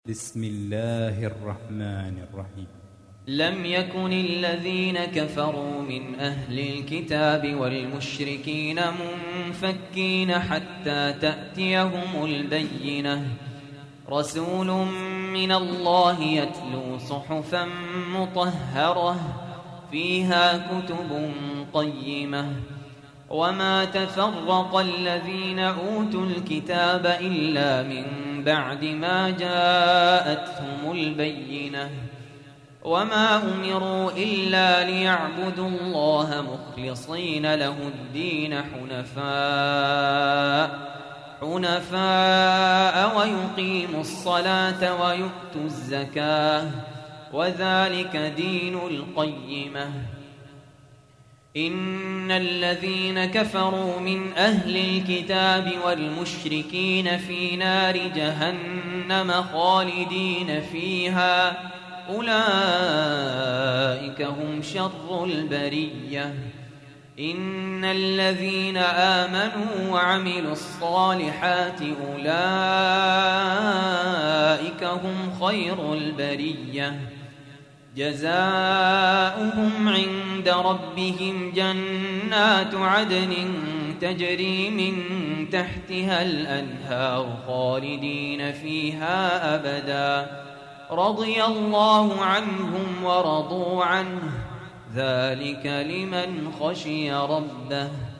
بسم الله الرحمن الرحيم. لم يكن الذين كفروا من أهل الكتاب والمشركين منفكين حتى تأتيهم البينة. رسول من الله يتلو صحفا مطهرة فيها كتب قيمة. وما تفرق الذين أوتوا الكتاب إلا من بعد ما جاءتهم البينة. وما أمروا إلا ليعبدوا الله مخلصين له الدين حنفاء ويقيموا الصلاة ويؤتوا الزكاة وذلك دين القيمة. إن الذين كفروا من أهل الكتاب والمشركين في نار جهنم خالدين فيها أولئك هم شر البرية. إن الذين آمنوا وعملوا الصالحات أولئك هم خير البرية. جزاؤهم عند ربهم جنات عدن تجري من تحتها الأنهار خالدين فيها أبدا. رضي الله عنهم ورضوا عنه ذلك لمن خشي ربه.